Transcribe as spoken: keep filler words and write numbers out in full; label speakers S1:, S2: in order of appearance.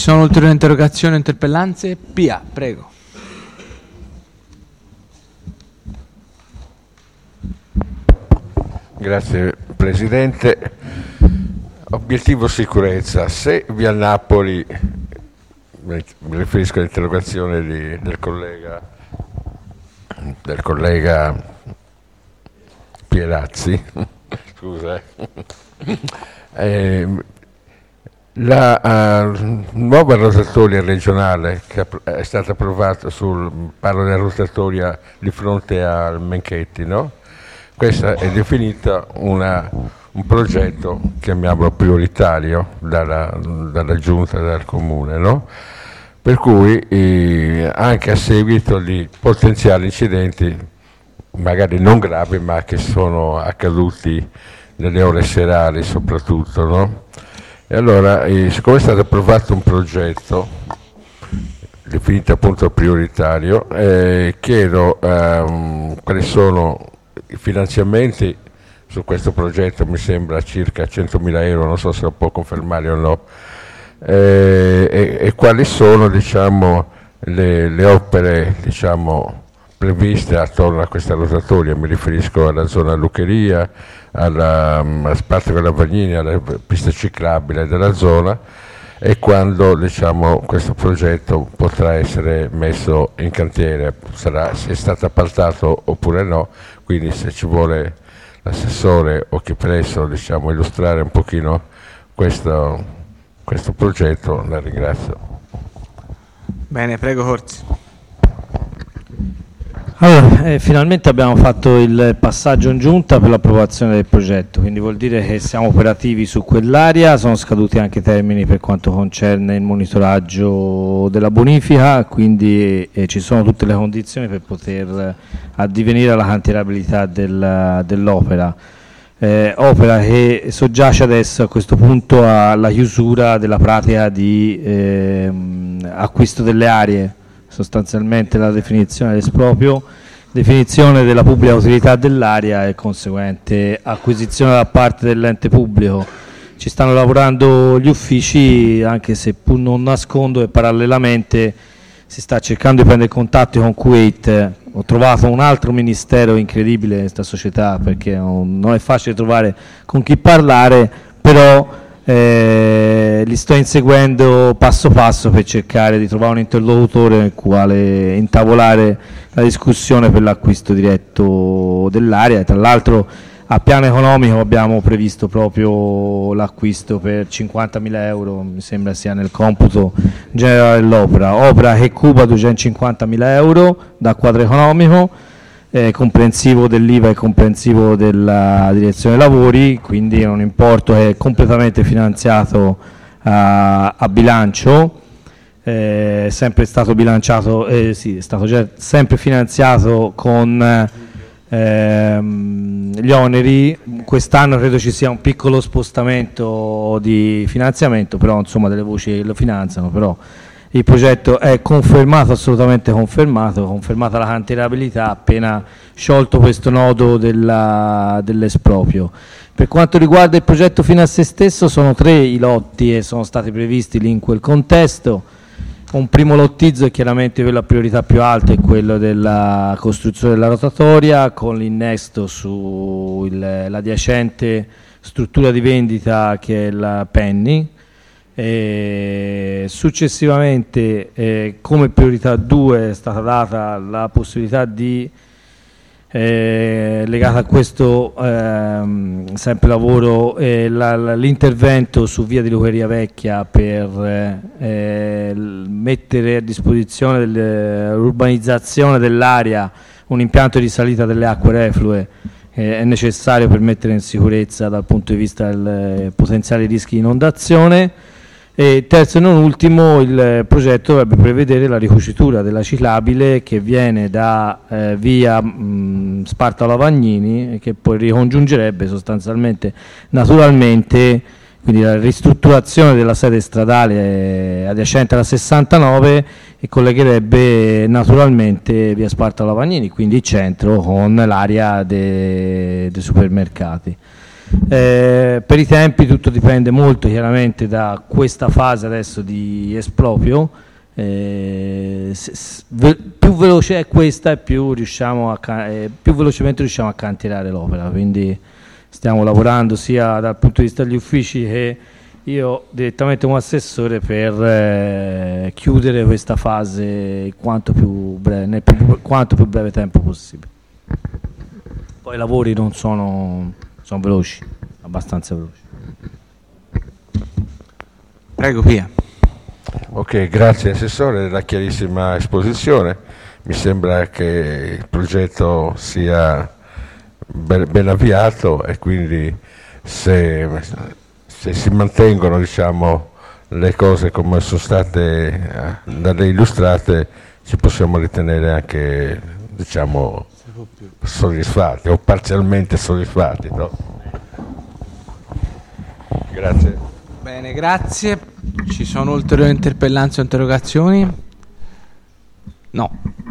S1: Ci sono ulteriori interrogazioni o interpellanze? Pia, prego.
S2: Grazie Presidente. Obiettivo sicurezza. Se via Napoli, mi riferisco all'interrogazione di, del collega del collega Pierazzi, scusa, eh. Eh, la uh, nuova rotatoria regionale che è stata approvata sul, parlo della rotatoria di fronte al Menchetti, no? Questa è definita una, un progetto, chiamiamolo prioritario, dalla, dalla giunta dal comune, no? Per cui eh, anche a seguito di potenziali incidenti, magari non gravi, ma che sono accaduti nelle ore serali soprattutto, no? E allora, eh, siccome è stato approvato un progetto definito appunto prioritario, eh, chiedo ehm, quali sono i finanziamenti su questo progetto. Mi sembra circa centomila euro, non so se lo può confermare o no, eh, e, e quali sono, diciamo, le, le opere, diciamo, previste attorno a questa rotatoria. Mi riferisco alla zona Luccheria, alla, alla Spazio della Vagnini, alla pista ciclabile della zona, e quando, diciamo, questo progetto potrà essere messo in cantiere, sarà, se è stato appaltato oppure no. Quindi se ci vuole l'assessore o chi presso, diciamo, illustrare un pochino questo, questo progetto, la ringrazio.
S1: Bene, prego Corsi.
S3: Allora, eh, finalmente abbiamo fatto il passaggio in giunta per l'approvazione del progetto, quindi vuol dire che siamo operativi su quell'area. Sono scaduti anche i termini per quanto concerne il monitoraggio della bonifica, quindi eh, ci sono tutte le condizioni per poter addivenire alla cantierabilità del, dell'opera. Eh, opera che soggiace adesso a questo punto alla chiusura della pratica di eh, acquisto delle aree, sostanzialmente la definizione dell'esproprio, definizione della pubblica utilità dell'area e conseguente acquisizione da parte dell'ente pubblico. Ci stanno lavorando gli uffici, anche se pur non nascondo che parallelamente si sta cercando di prendere contatti con Kuwait. Ho trovato un altro ministero incredibile in questa società, perché non è facile trovare con chi parlare, però Eh, li sto inseguendo passo passo per cercare di trovare un interlocutore nel quale intavolare la discussione per l'acquisto diretto dell'area. Tra l'altro a piano economico abbiamo previsto proprio l'acquisto per cinquantamila euro, mi sembra sia nel computo generale dell'opera, opera che cuba duecentocinquantamila euro da quadro economico, Eh, comprensivo dell'I V A e comprensivo della direzione lavori, quindi è un importo che è completamente finanziato a, a bilancio, è eh, sempre stato bilanciato, eh, sì, è stato già sempre finanziato con ehm, gli oneri. Quest'anno credo ci sia un piccolo spostamento di finanziamento, però insomma delle voci che lo finanziano, però il progetto è confermato, assolutamente confermato, confermata la cantierabilità appena sciolto questo nodo della, dell'esproprio. Per quanto riguarda il progetto fino a se stesso, sono tre i lotti e sono stati previsti lì in quel contesto. Un primo lottizzo è chiaramente quello a priorità più alta, è quello della costruzione della rotatoria, con l'innesto sull'adiacente struttura di vendita che è la Penny. E successivamente eh, come priorità due è stata data la possibilità di eh, legata a questo ehm, sempre lavoro eh, la, la, l'intervento su via di Luccheria Vecchia per eh, mettere a disposizione dell'urbanizzazione dell'area un impianto di salita delle acque reflue. Eh, è necessario per mettere in sicurezza dal punto di vista del potenziali rischi di inondazione. E terzo e non ultimo, il progetto dovrebbe prevedere la ricucitura della ciclabile che viene da eh, via mh, Sparta-Lavagnini e che poi ricongiungerebbe sostanzialmente naturalmente, quindi la ristrutturazione della sede stradale adiacente alla sessantanove e collegherebbe naturalmente via Sparta-Lavagnini, quindi il centro, con l'area dei de supermercati. Eh, per i tempi tutto dipende molto chiaramente da questa fase adesso di esproprio. Eh, se, se, ve, più veloce è questa e più, riusciamo a, eh, più velocemente riusciamo a cantierare l'opera, quindi stiamo lavorando sia dal punto di vista degli uffici che io direttamente come assessore per eh, chiudere questa fase quanto più breve, nel più, quanto più breve tempo possibile. Poi i lavori non sono, sono veloci, abbastanza veloci.
S1: Prego, Pia.
S2: Ok, grazie Assessore della chiarissima esposizione. Mi sembra che il progetto sia ben, ben avviato e quindi se, se si mantengono, diciamo, le cose come sono state da lei illustrate, ci possiamo ritenere anche, diciamo, soddisfatti o parzialmente soddisfatti, no? Grazie.
S1: Bene, grazie. Ci sono ulteriori interpellanze o interrogazioni? No.